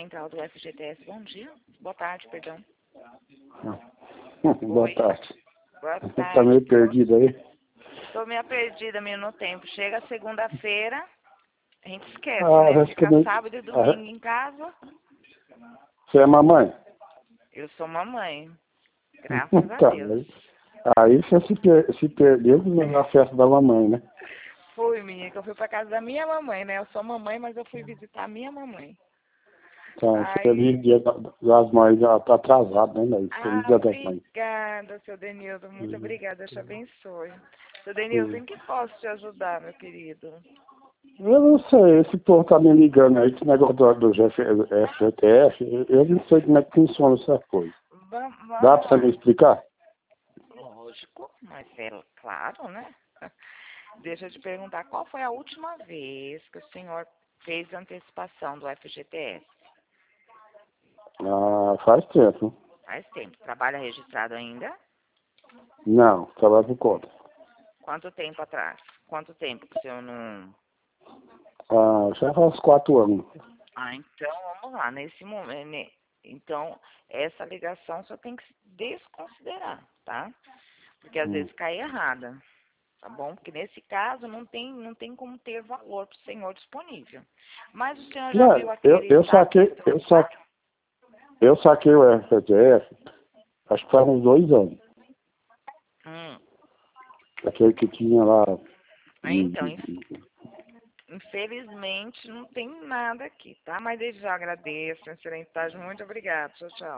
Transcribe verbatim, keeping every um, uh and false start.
Central do F G T S. Bom dia. Boa tarde, perdão. Boa Oi. tarde. Boa Você tarde. tá meio perdido aí? Tô meio perdida, meio no tempo. Chega segunda-feira, a gente esquece, Ah, né? acho que Fica nem... sábado e ah, domingo em casa. Você é mamãe? Eu sou mamãe. Graças a Tá, Deus. aí você se, per... se perdeu na festa da mamãe, né? Fui, menina, que eu fui pra casa da minha mamãe, né? Eu sou mamãe, mas eu fui visitar a minha mamãe. Então, feliz Aí... dia da- das mães, já tá atrasado, né, Laís? Feliz Ah, dia das mães. obrigada, seu Denildo. Muito Uhum. obrigada, Deus te abençoe. Seu Denildo, Uhum. em que posso te ajudar, meu querido? Eu não sei, esse povo tá me ligando aí, esse negócio do, do F G T F, eu não sei como é que funciona essa coisa. Va- Dá Vamos pra você me lá. explicar? Lógico, mas é claro, né? Deixa eu te perguntar, qual foi a última vez que o senhor fez antecipação do F G T S? Ah, faz tempo. Faz tempo. Trabalha registrado ainda? Não, trabalho por conta. Quanto tempo atrás? Quanto tempo que o senhor não... Ah, já faz quatro anos. Ah, então vamos lá. Nesse momento, né? Então, essa ligação só tem que desconsiderar, tá? Porque às Hum. vezes cai errada, tá bom? Porque nesse caso não tem, não tem como ter valor para o senhor disponível. Mas o senhor já Não, viu eu, aquele eu status saquei, eu estrutural? saquei, eu saquei o F G T F, acho que faz uns dois anos. Hum. Aquele que tinha lá. Ah, de- então, de- inf- de- infelizmente não tem nada aqui, tá? Mas desde já agradeço, excelente tarde, muito obrigada. Tchau, tchau.